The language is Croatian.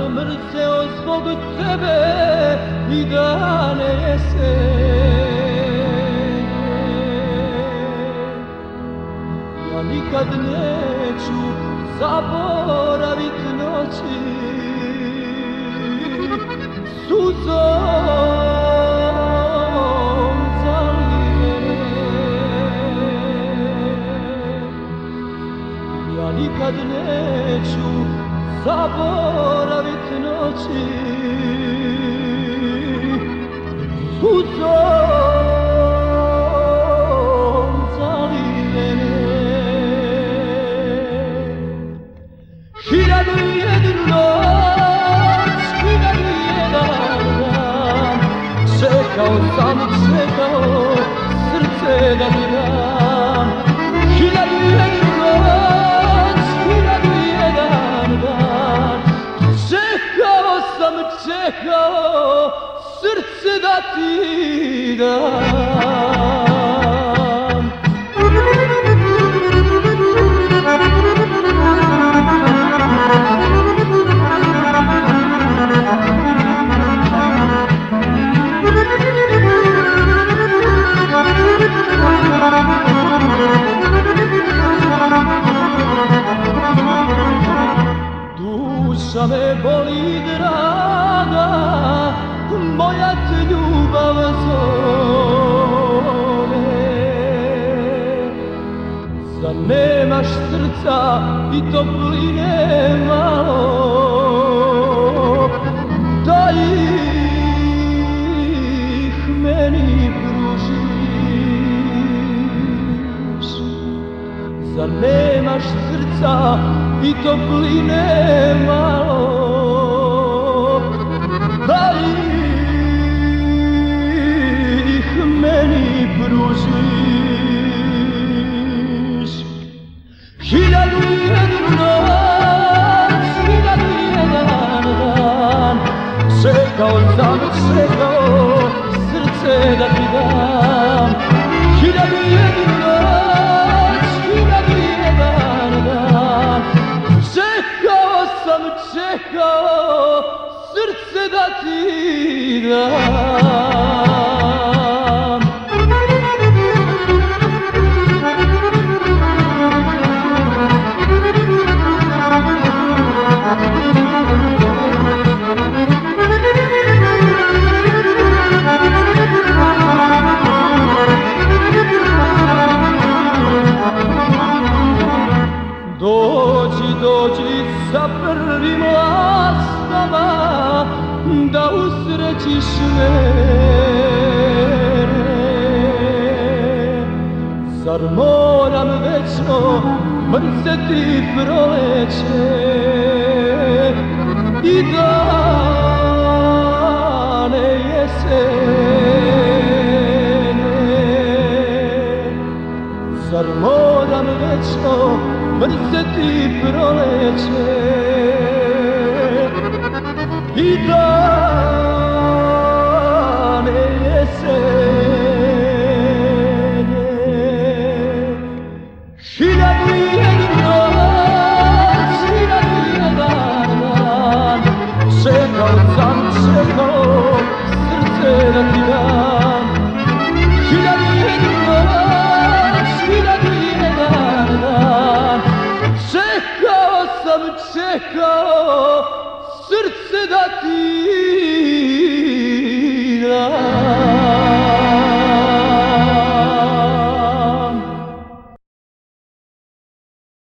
sam mrzeo zbog tebe i dane jesene. Ja nikad neću zaboravit noći suzom zalijene. Ja nikad neću zaboravit noći suzom zalijene. Hiljadu i jednu noć, hiljadu i jedan dan, čekao sam, čekao srce da mi dam. Hiljadu i jednu noć, hiljadu i jedan dan, čekao sam, čekao srce da ti dam. Duša me boli draga, moja te ljubav zove. Zar nemaš srca i topline malo, da ih meni pružiš? Zar nemaš srca i topline malo, da ih meni pružiš? Hiljadu i jednu noć, hiljadu i jedan dan, čekao sam, čekao srce da ti dam. Hiljadu i jednu noć, hiljadu i jedan dan, čekao sam, čekao srce da ti dam. Dođi, dođi sa prvim laskama da usrećiš mene. Zar moram večno mrzeti proleće i dane jesene? Zar moram večno mrzeti proleće i dane jesene? Hiljadu i jednu noć, hiljadu i jedan dan, čekao sam, čekao srce da ti dam. Hiljadu i jednu noć, hiljadu i jedan dan, čekao sam, čekao srce da ti